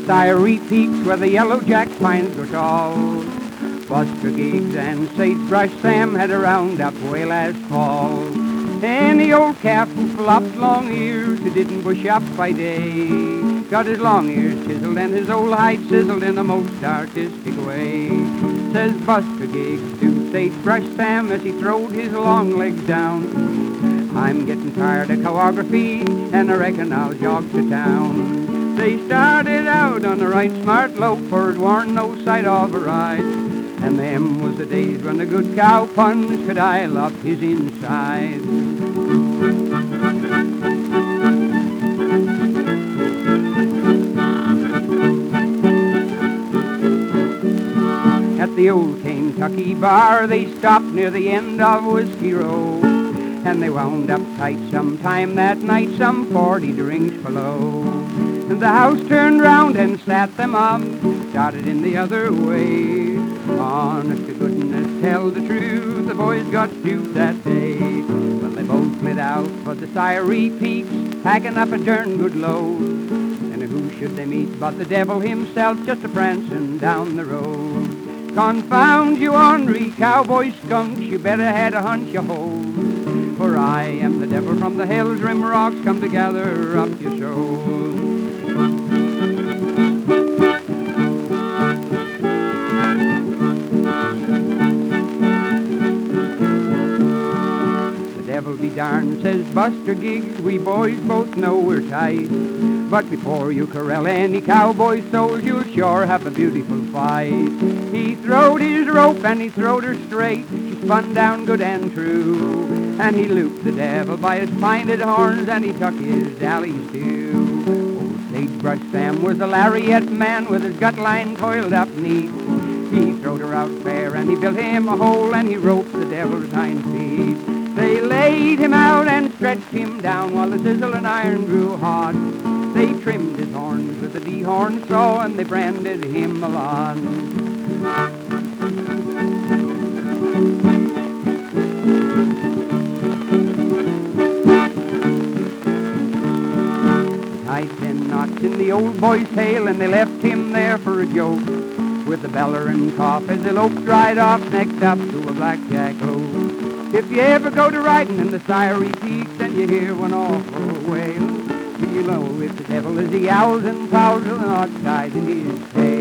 Siree Peaks where the yellow jack pines grow tall. Buster Giggs and Sagebrush Sam had a roundup way last fall. And the old calf who flopped long ears, who didn't bush up by day, got his long ears chiseled and his old hide sizzled in the most artistic way. Says Buster Giggs to Sagebrush Sam as he throwed his long legs down, I'm getting tired of choreography and I reckon I'll jog to town. They started out on the right smart lope, for it warn't no sight of a ride. And them was the days when the good cow punch could aisle up his inside. At the old Kentucky bar they stopped near the end of Whiskey Row, and they wound up tight sometime that night, some 40 drinks below. And the house turned round and sat them up, started in the other way. Honest to goodness, tell the truth, the boys got duped that day. Well, they both lit out for the Siree Peaks, packing up a darn good load. And who should they meet but the devil himself, just a-prancing down the road. Confound you ornery cowboy skunks, you better had a hunch you hold, for I am the devil from the hell's rim rocks, come to gather up your soul. Devil be darned, says Buster Giggs, we boys both know we're tight. But before you corral any cowboy souls, you'll sure have a beautiful fight. He throwed his rope and he throwed her straight, she spun down good and true. And he looped the devil by his pinted horns and he tuck his dallies too. Old Sagebrush Sam was a lariat man with his gut line coiled up neat. He throwed her out fair and he built him a hole and he roped the devil's hind feet. They laid him out and stretched him down while the sizzle and iron grew hot. They trimmed his horns with a dehorn saw and they branded him a lot. Tied 10 knots in the old boy's tail and they left him there for a joke, with a beller and cough as the loped right off next up to a blackjack loaf. If you ever go to riding in the Siree Peaks and you hear one awful wail, you know it's the devil as he owls and prowls with an odd side in his tail.